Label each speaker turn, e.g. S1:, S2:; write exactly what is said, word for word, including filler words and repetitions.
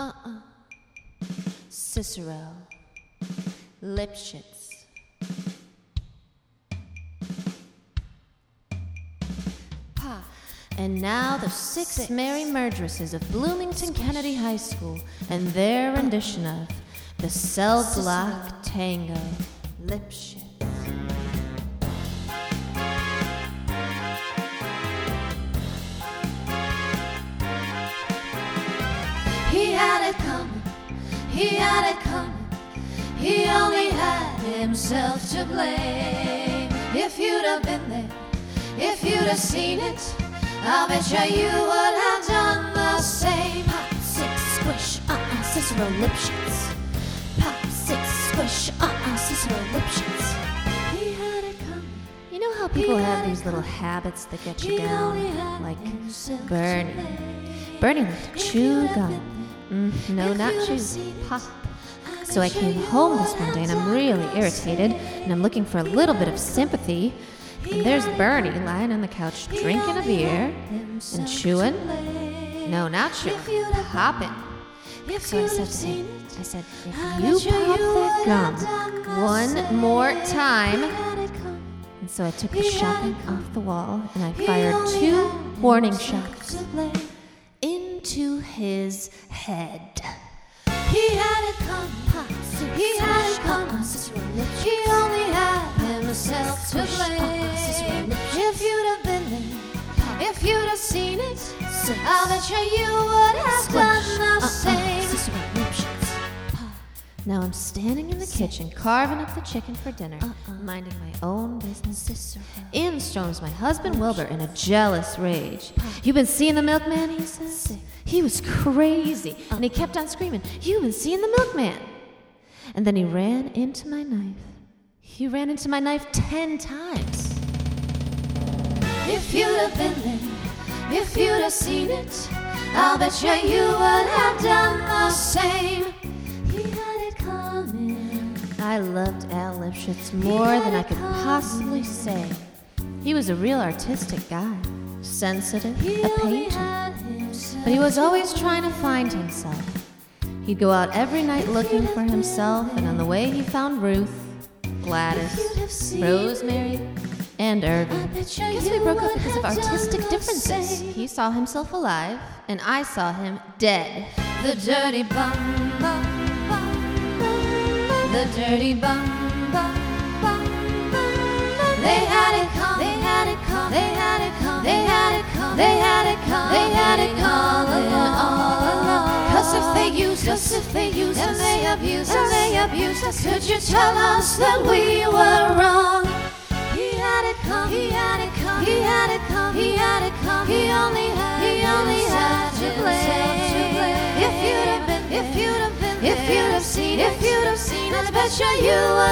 S1: Uh-uh. Cicero. Lipschitz. Pa. And now the six, six merry murderesses of Bloomington Kennedy High School and their rendition of the Cell Block Tango. Lipschitz.
S2: He had it coming, he had it coming. He only had himself to blame. If you'd have been there, if you'd have seen it, I'll bet you you would have done the same.
S1: Pop, six, squish, uh-uh, Cicero Lipschitz. Pop, six, squish, uh-uh, Cicero Lipschitz.
S2: He had it coming.
S1: You know how people have these little habits that get you down? Like Bernie. Bernie liked to chew gum. Mm, no, not chew. Pop. So I came home this one day and I'm really irritated and I'm looking for a little bit of sympathy. And there's Bernie lying on the couch drinking a beer and chewing. No, not chewing. Popping. So I said to him, I said, if you pop that gum one more time. And so I took the shotgun off the wall and I fired two warning shots into his head.
S2: He had it coming, he had it coming. He only had himself to blame. If you'd have been there, if you'd have seen it, I'll bet you you would have done the same.
S1: Now I'm standing in the kitchen, carving up the chicken for dinner, minding my own business. In storms my husband Wilbur in a jealous rage. "You been seeing the milkman?" he says. He was crazy, and he kept on screaming, "You been seeing the milkman?" And then he ran into my knife. He ran into my knife ten times.
S2: If you'd have been there, if you'd have seen it, I'll bet you you would have done the same. He had it coming.
S1: I loved Al Lipschitz more than I could possibly say. He was a real artistic guy, sensitive, a painter. But he was always trying to find himself. He'd go out every night looking for himself, and on the way he found Ruth, Gladys, Rosemary, and Irving. I guess we broke up because of artistic differences. He saw himself alive, and I saw him dead.
S2: The dirty bum bum bum bum. The dirty bum bum bum bum. They had it coming. They had it coming. They had it coming. They had it coming. They had it coming. They had it coming all along. Cause if they used us, if they used us, and they abused us, and they abused us, could you tell us that we were wrong? He had it coming. He had it coming. He had it coming. He had it coming. He only had. He only had to blame. If you'd have been, if you'd have been, if you'd have seen, if you'd have seen, I bet you you